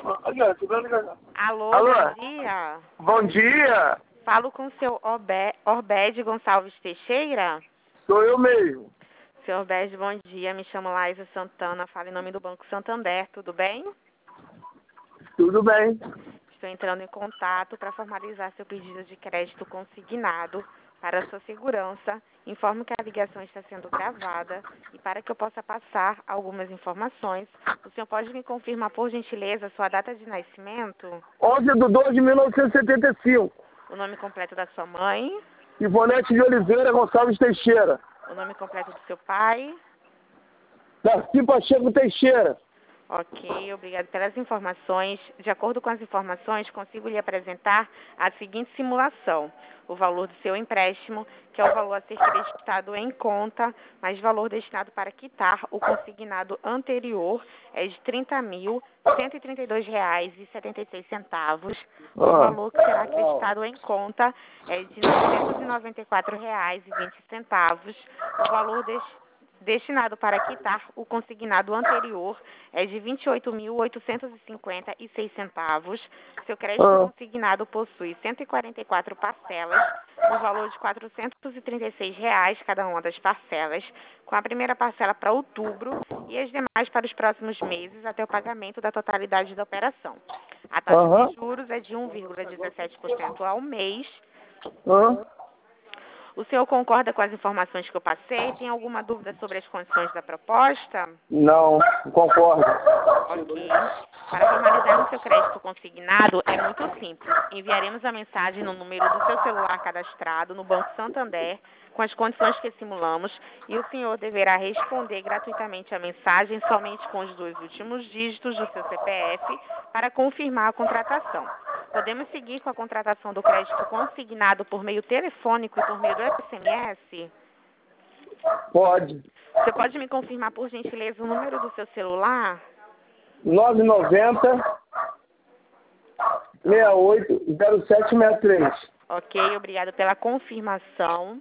Alô, Alô? bom dia. Bom dia. Falo com o seu Orbed Gonçalves Teixeira. Sou eu mesmo. Seu Orbed, bom dia. Me chamo Laísa Santana. Falo em nome do Banco Santander. Tudo bem? Tudo bem? Estou entrando em contato para formalizar seu pedido de crédito consignado. Para a sua segurança, informo que a ligação está sendo gravada e para que eu possa passar algumas informações, o senhor pode me confirmar, por gentileza, sua data de nascimento, 11/2/1975. o nome completo da sua mãe, Ivonete de Oliveira Gonçalves Teixeira. o nome completo do seu pai. Darcy Pacheco Teixeira. Ok, obrigado pelas informações. De acordo com as informações, consigo lhe apresentar a seguinte simulação. O valor do seu empréstimo, que é o valor a ser creditado em conta, mais valor destinado para quitar o consignado anterior, é de R$ 30.132,76. O valor que será acreditado em conta é de R$ 994,20. O valor destinado para quitar o consignado anterior é de R$ 28.850,06. Seu crédito consignado possui 144 parcelas, no valor de R$ 436 cada uma das parcelas, com a primeira parcela para outubro e as demais para os próximos meses até o pagamento da totalidade da operação. A taxa de juros é de 1,17% ao mês. O senhor concorda com as informações que eu passei? Tem alguma dúvida sobre as condições da proposta? Não, concordo. Ok. Para formalizar o seu crédito consignado, é muito simples. Enviaremos a mensagem no número do seu celular cadastrado no Banco Santander, com as condições que simulamos, e o senhor deverá responder gratuitamente a mensagem somente com os 2 últimos dígitos do seu CPF para confirmar a contratação. Podemos seguir com a contratação do crédito consignado por meio telefônico e por meio do SMS? Pode. Você pode me confirmar, por gentileza, o número do seu celular? 990 68 0763. Ok, obrigado pela confirmação.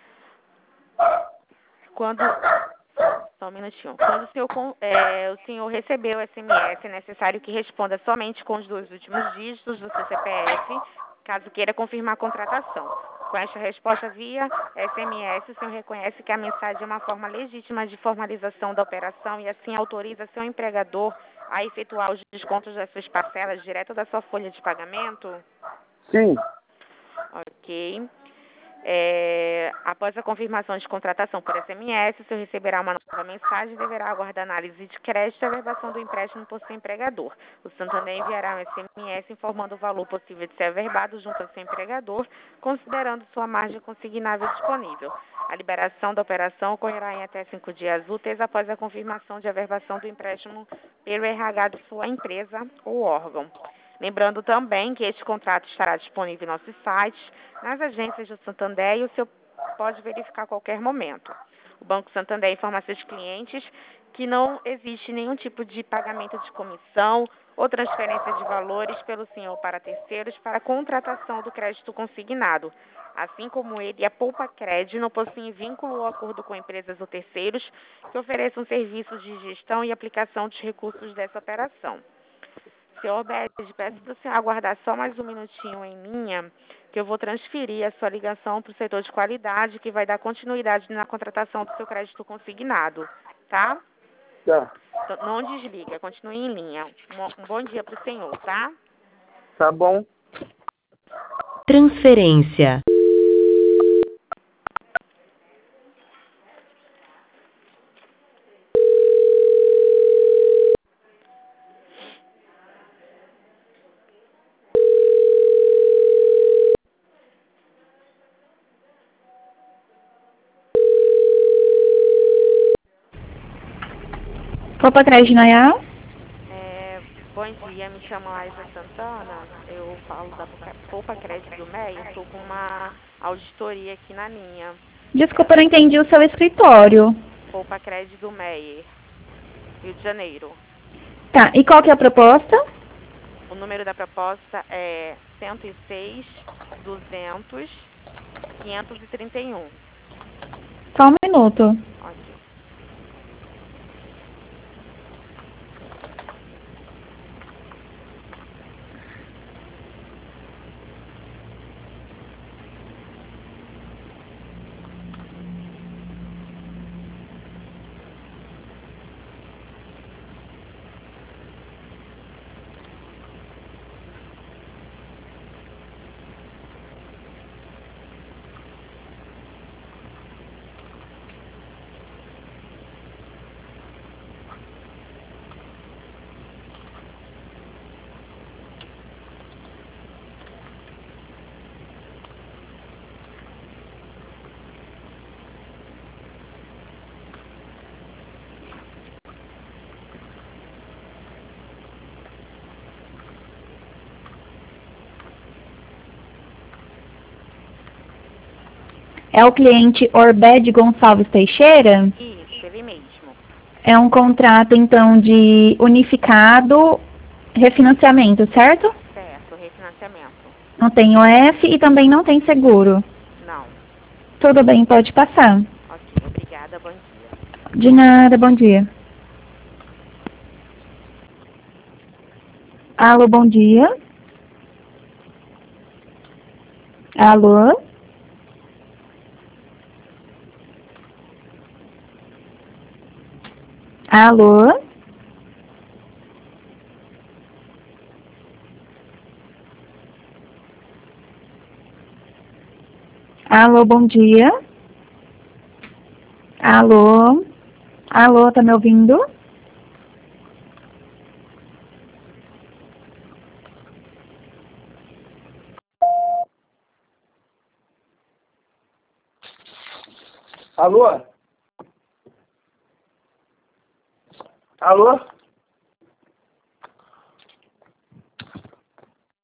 Só um minutinho. Quando o senhor receber o SMS, é necessário que responda somente com os 2 últimos dígitos do seu CPF, caso queira confirmar a contratação. Com esta resposta via SMS, o senhor reconhece que a mensagem é uma forma legítima de formalização da operação e assim autoriza seu empregador a efetuar os descontos das suas parcelas direto da sua folha de pagamento? Sim. Ok. Após a confirmação de contratação por SMS, o senhor receberá uma nova mensagem e deverá aguardar análise de crédito e averbação do empréstimo por seu empregador. O Santander enviará um SMS informando o valor possível de ser averbado junto ao seu empregador, considerando sua margem consignável disponível. A liberação da operação ocorrerá em até 5 dias úteis após a confirmação de averbação do empréstimo pelo RH de sua empresa ou órgão. Lembrando também que este contrato estará disponível em nossos sites, nas agências do Santander e o senhor pode verificar a qualquer momento. O Banco Santander informa a seus clientes que não existe nenhum tipo de pagamento de comissão ou transferência de valores pelo senhor para terceiros para a contratação do crédito consignado. Assim como ele, a Poupa Cred não possui vínculo ou acordo com empresas ou terceiros que ofereçam serviços de gestão e aplicação dos recursos dessa operação. Senhor Obed, peço para o senhor aguardar só mais um minutinho em linha, que eu vou transferir a sua ligação para o setor de qualidade, que vai dar continuidade na contratação do seu crédito consignado, tá? Tá. Então, não desliga, continue em linha. Um bom dia para o senhor, tá? Tá bom. Transferência. Copa Crédito Nayá? Bom dia, me chamo Laísa Santana, eu falo da Poupa Crédito do MEI, eu estou com uma auditoria aqui na linha. Desculpa, não entendi o seu escritório. Poupa Crédito do MEI, Rio de Janeiro. Tá, e qual que é a proposta? O número da proposta é 106 200 531. Só um minuto. Ok. É o cliente Orbed Gonçalves Teixeira? Isso, ele mesmo. É um contrato, então, de unificado refinanciamento, certo? Certo, refinanciamento. Não tem OF e também não tem seguro. Não. Tudo bem, pode passar. Ok, obrigada, bom dia. De nada, bom dia. Alô, bom dia. Alô? Alô? Alô, bom dia. Alô? Alô, tá me ouvindo? Alô? Alô?